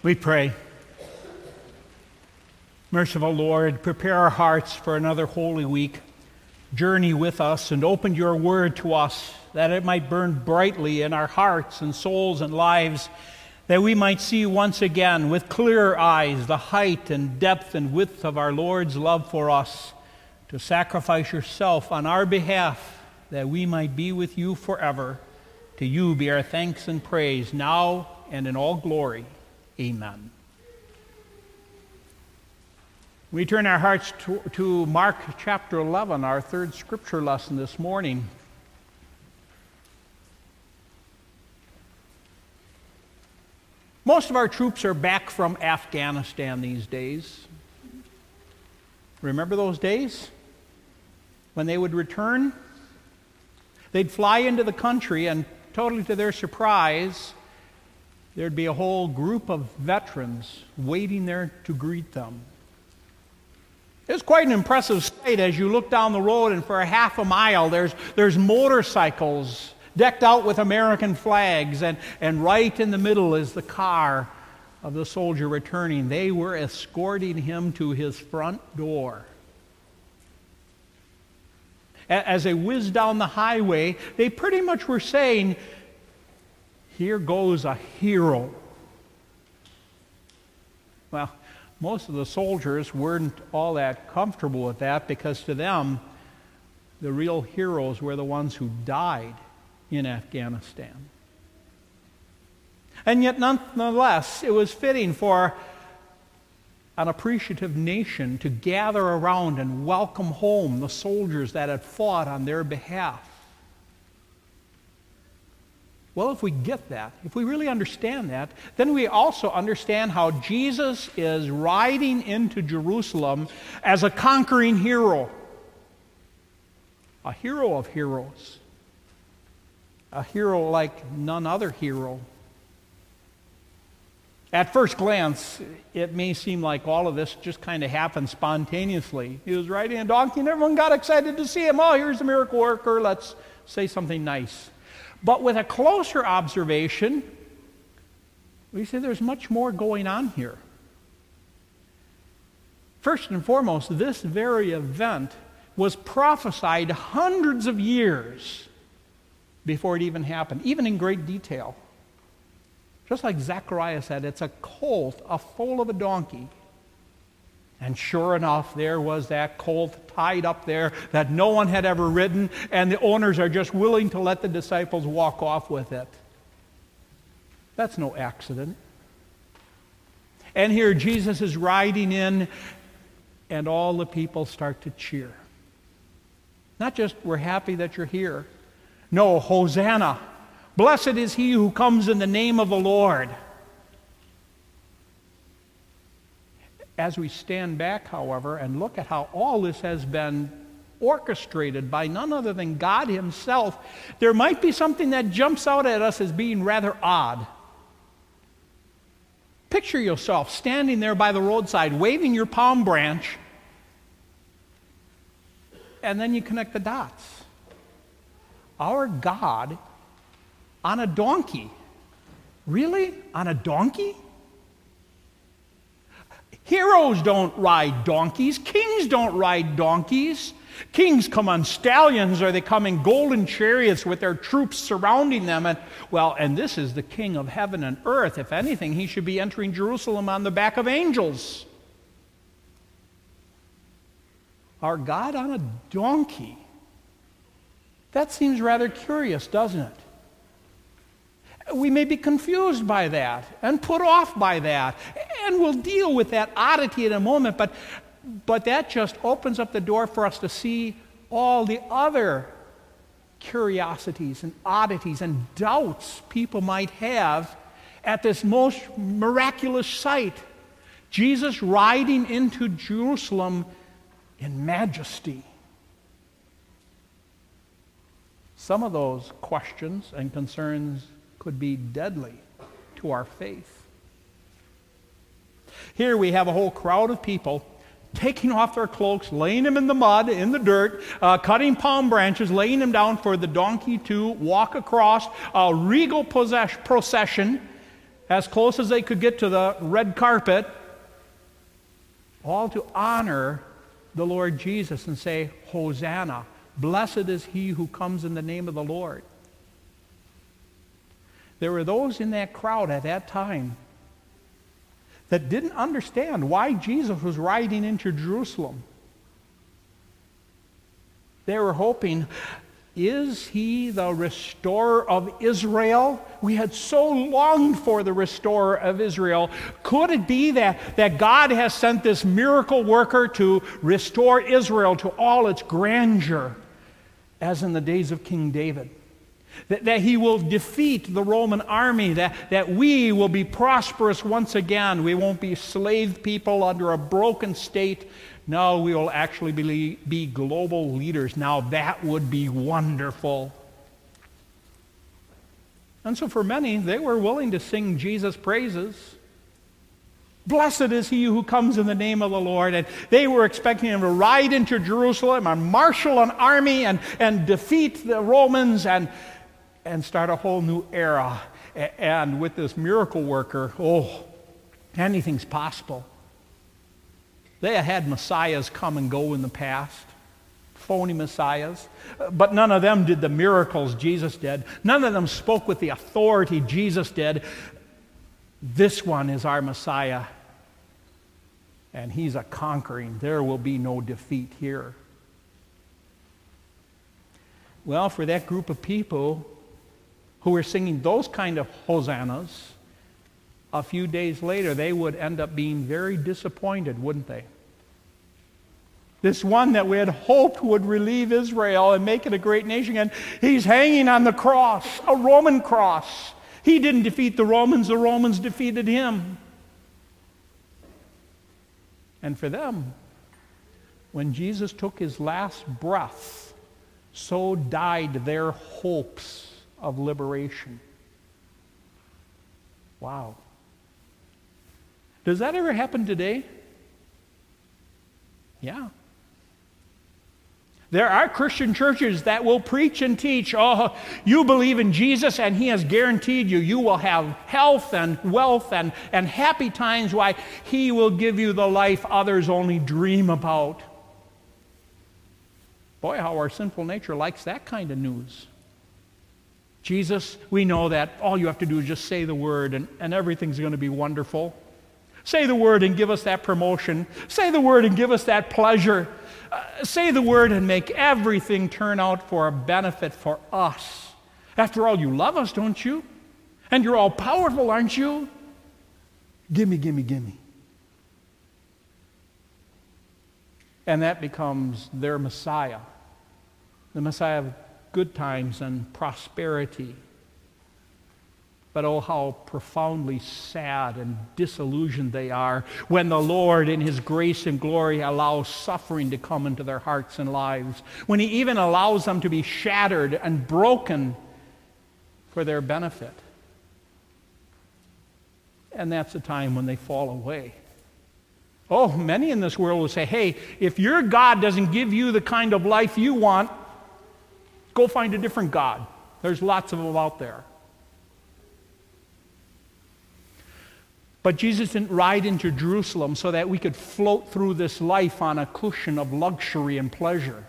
We pray. Merciful Lord, prepare our hearts for another Holy Week. Journey with us and open your word to us that it might burn brightly in our hearts and souls and lives, that we might see once again with clear eyes the height and depth and width of our Lord's love for us, to sacrifice yourself on our behalf that we might be with you forever. To you be our thanks and praise now and in all glory. Amen. We turn our hearts to Mark chapter 11, our third scripture lesson this morning. Most of our troops are back from Afghanistan these days. Remember those days when they would return? They'd fly into the country, and totally to their surprise, there'd be a whole group of veterans waiting there to greet them. It was quite an impressive sight as you look down the road, and for a half a mile there's motorcycles decked out with American flags, and right in the middle is the car of the soldier returning. They were escorting him to his front door. As they whizzed down the highway, they pretty much were saying, "Here goes a hero." Well, most of the soldiers weren't all that comfortable with that, because to them, the real heroes were the ones who died in Afghanistan. And yet, nonetheless, it was fitting for an appreciative nation to gather around and welcome home the soldiers that had fought on their behalf. Well, if we get that, if we really understand that, then we also understand how Jesus is riding into Jerusalem as a conquering hero. A hero of heroes. A hero like none other hero. At first glance, it may seem like all of this just kind of happened spontaneously. He was riding a donkey and everyone got excited to see him. Oh, here's a miracle worker. Let's say something nice. But with a closer observation, we see there's much more going on here. First and foremost, this very event was prophesied hundreds of years before it even happened, even in great detail. Just like Zechariah said, it's a colt, a foal of a donkey. And sure enough, there was that colt tied up there that no one had ever ridden, and the owners are just willing to let the disciples walk off with it. That's no accident. And here Jesus is riding in, and all the people start to cheer. Not just, "We're happy that you're here." No, "Hosanna. Blessed is he who comes in the name of the Lord." As we stand back, however, and look at how all this has been orchestrated by none other than God himself, there might be something that jumps out at us as being rather odd. Picture yourself standing there by the roadside, waving your palm branch, and then you connect the dots. Our God on a donkey. Really? On a donkey? Heroes don't ride donkeys. Kings don't ride donkeys. Kings come on stallions, or they come in golden chariots with their troops surrounding them. And this is the King of heaven and earth. If anything, he should be entering Jerusalem on the back of angels. Our God on a donkey. That seems rather curious, doesn't it? We may be confused by that and put off by that, and we'll deal with that oddity in a moment, but that just opens up the door for us to see all the other curiosities and oddities and doubts people might have at this most miraculous sight. Jesus riding into Jerusalem in majesty. Some of those questions and concerns could be deadly to our faith. Here we have a whole crowd of people taking off their cloaks, laying them in the mud, in the dirt, cutting palm branches, laying them down for the donkey to walk across, a regal procession as close as they could get to the red carpet, all to honor the Lord Jesus and say, Hosanna, blessed is he who comes in the name of the Lord. There were those in that crowd at that time that didn't understand why Jesus was riding into Jerusalem. They were hoping, is he the restorer of Israel? We had so longed for the restorer of Israel. Could it be that God has sent this miracle worker to restore Israel to all its grandeur, as in the days of King David? That he will defeat the Roman army, that we will be prosperous once again. We won't be slave people under a broken state. No, we will actually be global leaders. Now that would be wonderful. And so for many, they were willing to sing Jesus' praises. Blessed is he who comes in the name of the Lord. And they were expecting him to ride into Jerusalem and marshal an army and defeat the Romans and start a whole new era. And with this miracle worker, anything's possible. They had messiahs come and go in the past, phony messiahs, but none of them did the miracles Jesus did. None of them spoke with the authority Jesus did. This one is our Messiah, and he's a conquering. There will be no defeat here. Well, for that group of people who were singing those kind of hosannas, a few days later, they would end up being very disappointed, wouldn't they? This one that we had hoped would relieve Israel and make it a great nation, and he's hanging on the cross, a Roman cross. He didn't defeat the Romans defeated him. And for them, when Jesus took his last breath, so died their hopes of liberation. Wow. Does that ever happen today? Yeah. There are Christian churches that will preach and teach, you believe in Jesus and he has guaranteed you will have health and wealth and happy times. Why, he will give you the life others only dream about. Boy, how our sinful nature likes that kind of news. Jesus, we know that all you have to do is just say the word and everything's going to be wonderful. Say the word and give us that promotion. Say the word and give us that pleasure. Say the word and make everything turn out for a benefit for us. After all, you love us, don't you? And you're all powerful, aren't you? Gimme, gimme, gimme. And that becomes their Messiah. The Messiah of good times and prosperity. But oh, how profoundly sad and disillusioned they are when the Lord in his grace and glory allows suffering to come into their hearts and lives. When he even allows them to be shattered and broken for their benefit. And that's the time when they fall away. Oh, many in this world will say, hey, if your God doesn't give you the kind of life you want, go find a different God. There's lots of them out there. But Jesus didn't ride into Jerusalem so that we could float through this life on a cushion of luxury and pleasure.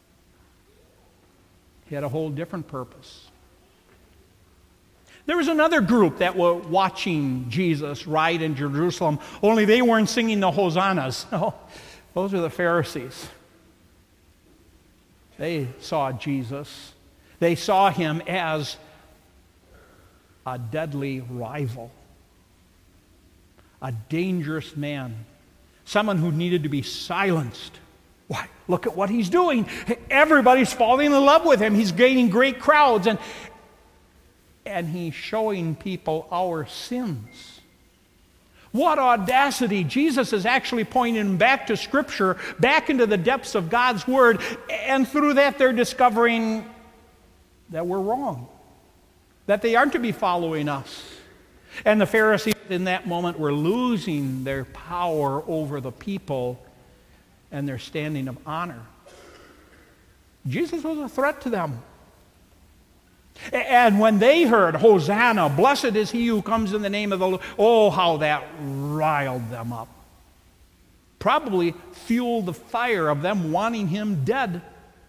He had a whole different purpose. There was another group that were watching Jesus ride into Jerusalem, only they weren't singing the hosannas. No, those are the Pharisees. They saw Jesus. They saw him as a deadly rival. A dangerous man, someone who needed to be silenced. Why, look at what he's doing. Everybody's falling in love with him. He's gaining great crowds, and he's showing people our sins. What audacity. Jesus is actually pointing them back to Scripture, back into the depths of God's Word, and through that they're discovering that we're wrong, that they aren't to be following us. And the Pharisees in that moment were losing their power over the people and their standing of honor. Jesus was a threat to them. And when they heard, Hosanna, blessed is he who comes in the name of the Lord, oh, how that riled them up. Probably fueled the fire of them wanting him dead.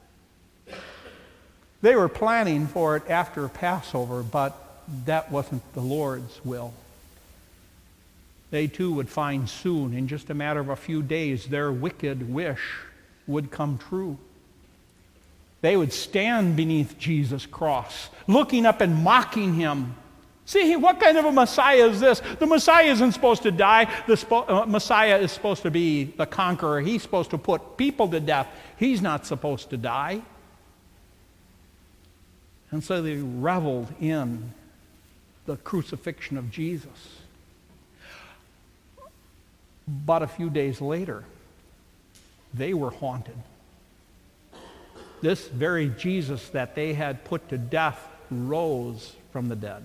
They were planning for it after Passover, but that wasn't the Lord's will. They too would find soon, in just a matter of a few days, their wicked wish would come true. They would stand beneath Jesus' cross, looking up and mocking him. See, what kind of a Messiah is this? The Messiah isn't supposed to die. The Messiah is supposed to be the conqueror. He's supposed to put people to death. He's not supposed to die. And so they reveled in the crucifixion of Jesus. But a few days later, they were haunted. This very Jesus that they had put to death rose from the dead.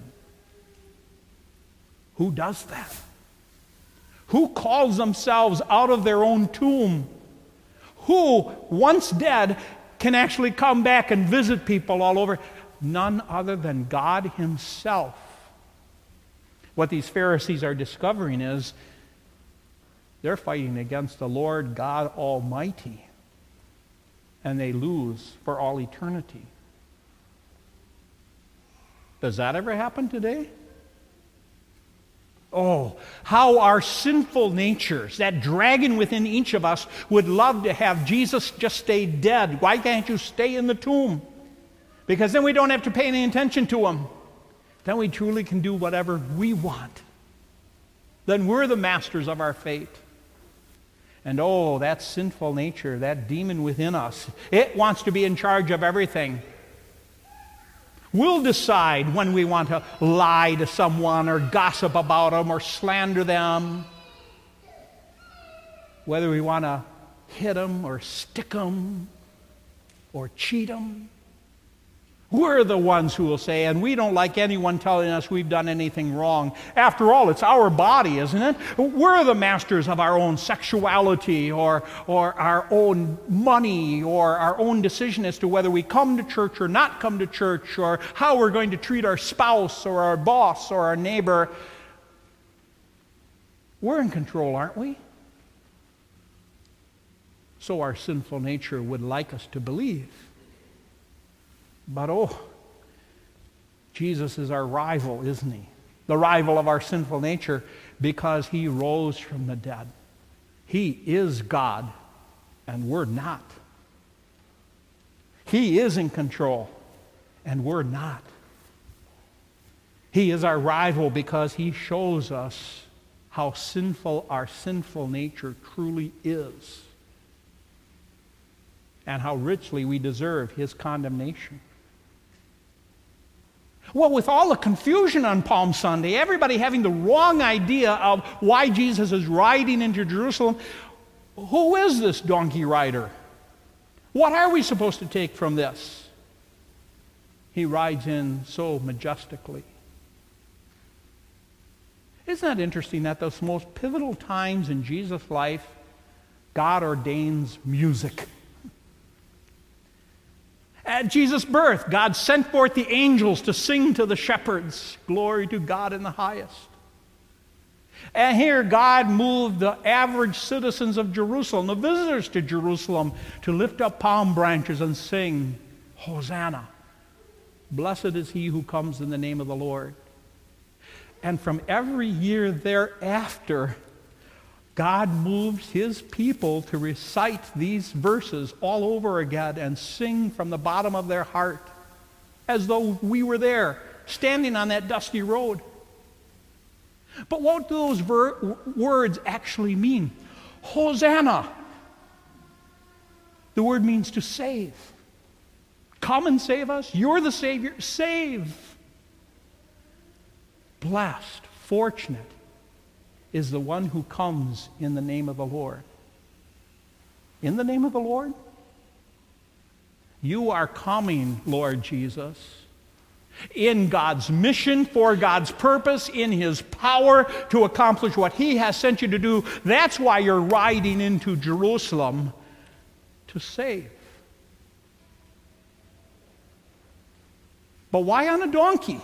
Who does that? Who calls themselves out of their own tomb? Who, once dead, can actually come back and visit people all over? None other than God himself. What these Pharisees are discovering is they're fighting against the Lord God Almighty, and they lose for all eternity. Does that ever happen today? Oh, how our sinful natures, that dragon within each of us, would love to have Jesus just stay dead. Why can't you stay in the tomb? Because then we don't have to pay any attention to him. Then we truly can do whatever we want. Then we're the masters of our fate. And oh, that sinful nature, that demon within us, it wants to be in charge of everything. We'll decide when we want to lie to someone or gossip about them or slander them. Whether we want to hit them or stick them or cheat them. We're the ones who will say, and we don't like anyone telling us we've done anything wrong. After all, it's our body, isn't it? We're the masters of our own sexuality or our own money or our own decision as to whether we come to church or not come to church or how we're going to treat our spouse or our boss or our neighbor. We're in control, aren't we? So our sinful nature would like us to believe. But oh, Jesus is our rival, isn't he? The rival of our sinful nature because he rose from the dead. He is God, and we're not. He is in control, and we're not. He is our rival because he shows us how sinful our sinful nature truly is and how richly we deserve his condemnation. Well, with all the confusion on Palm Sunday, everybody having the wrong idea of why Jesus is riding into Jerusalem, who is this donkey rider? What are we supposed to take from this? He rides in so majestically. Isn't that interesting that those most pivotal times in Jesus' life, God ordains music? At Jesus' birth, God sent forth the angels to sing to the shepherds, glory to God in the highest. And here God moved the average citizens of Jerusalem, the visitors to Jerusalem, to lift up palm branches and sing, Hosanna. Blessed is he who comes in the name of the Lord. And from every year thereafter, God moves his people to recite these verses all over again and sing from the bottom of their heart as though we were there, standing on that dusty road. But what do those words actually mean? Hosanna. The word means to save. Come and save us. You're the Savior. Save. Blessed, fortunate is the one who comes in the name of the Lord. In the name of the Lord? You are coming, Lord Jesus, in God's mission, for God's purpose, in his power to accomplish what he has sent you to do. That's why you're riding into Jerusalem, to save. But why on a donkey?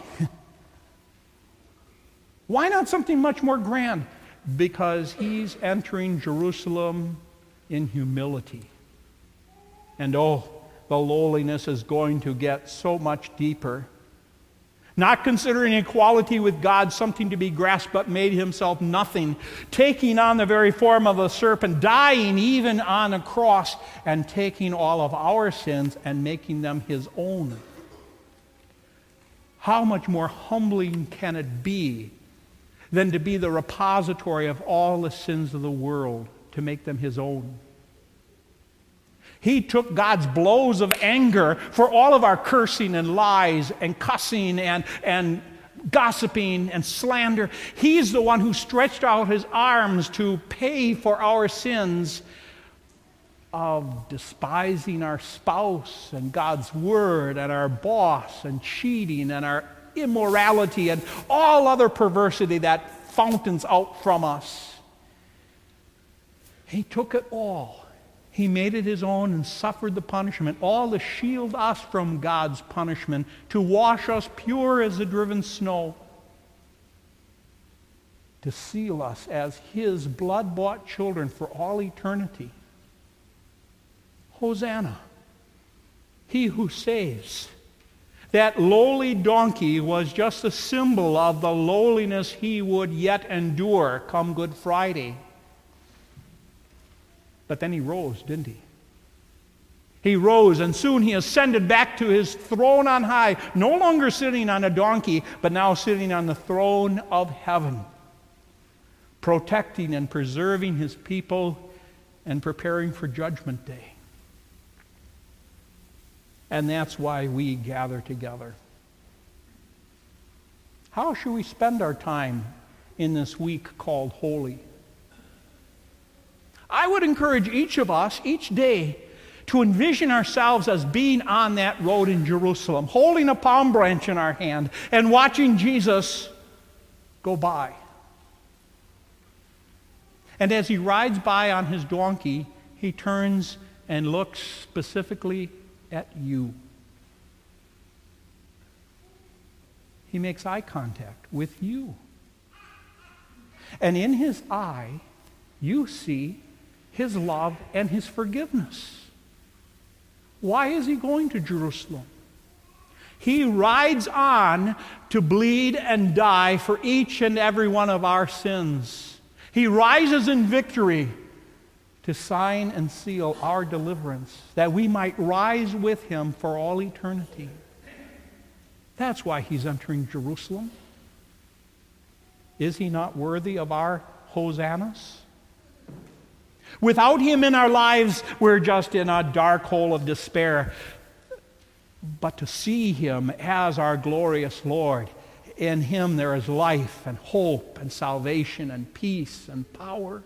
Why not something much more grand? Because he's entering Jerusalem in humility. And oh, the lowliness is going to get so much deeper. Not considering equality with God something to be grasped, but made himself nothing, taking on the very form of a serpent, dying even on a cross, and taking all of our sins and making them his own. How much more humbling can it be than to be the repository of all the sins of the world, to make them his own? He took God's blows of anger for all of our cursing and lies and cussing and gossiping and slander. He's the one who stretched out his arms to pay for our sins of despising our spouse and God's word and our boss and cheating and our immorality and all other perversity that fountains out from us. He took it all. He made it his own and suffered the punishment, all to shield us from God's punishment, to wash us pure as the driven snow, to seal us as his blood-bought children for all eternity. Hosanna, he who saves. That lowly donkey was just a symbol of the lowliness he would yet endure come Good Friday. But then he rose, didn't he? He rose, and soon he ascended back to his throne on high, no longer sitting on a donkey, but now sitting on the throne of heaven, protecting and preserving his people and preparing for Judgment Day. And that's why we gather together. How should we spend our time in this week called Holy? I would encourage each of us, each day, to envision ourselves as being on that road in Jerusalem, holding a palm branch in our hand and watching Jesus go by. And as he rides by on his donkey, he turns and looks specifically at you. He makes eye contact with you. And in his eye, you see his love and his forgiveness. Why is he going to Jerusalem? He rides on to bleed and die for each and every one of our sins. He rises in victory to sign and seal our deliverance, that we might rise with him for all eternity. That's why he's entering Jerusalem. Is he not worthy of our hosannas? Without him in our lives, we're just in a dark hole of despair. But to see him as our glorious Lord, in him there is life and hope and salvation and peace and power.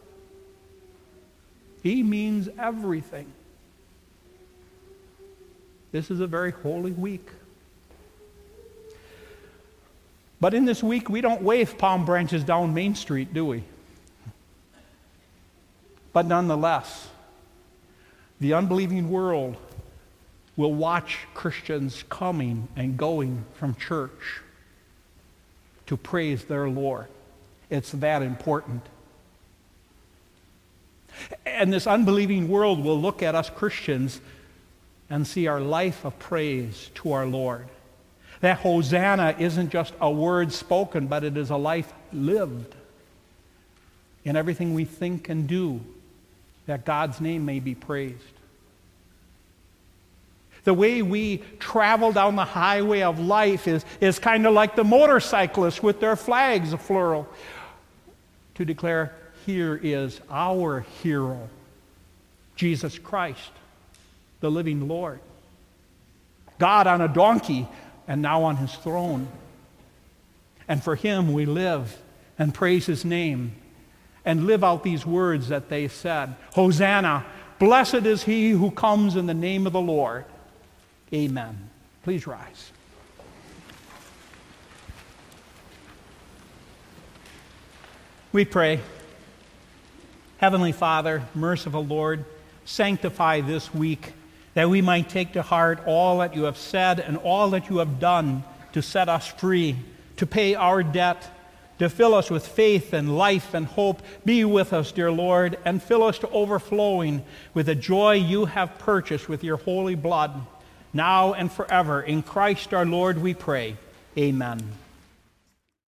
He means everything. This is a very holy week. But in this week, we don't wave palm branches down Main Street, do we? But nonetheless, the unbelieving world will watch Christians coming and going from church to praise their Lord. It's that important. And this unbelieving world will look at us Christians and see our life of praise to our Lord. That Hosanna isn't just a word spoken, but it is a life lived in everything we think and do, that God's name may be praised. The way we travel down the highway of life is kind of like the motorcyclists with their flags, a plural, to declare, here is our hero, Jesus Christ, the living Lord. God on a donkey and now on his throne. And for him we live and praise his name and live out these words that they said. Hosanna, blessed is he who comes in the name of the Lord. Amen. Please rise. We pray. Heavenly Father, merciful Lord, sanctify this week that we might take to heart all that you have said and all that you have done to set us free, to pay our debt, to fill us with faith and life and hope. Be with us, dear Lord, and fill us to overflowing with the joy you have purchased with your holy blood, now and forever. In Christ our Lord we pray. Amen.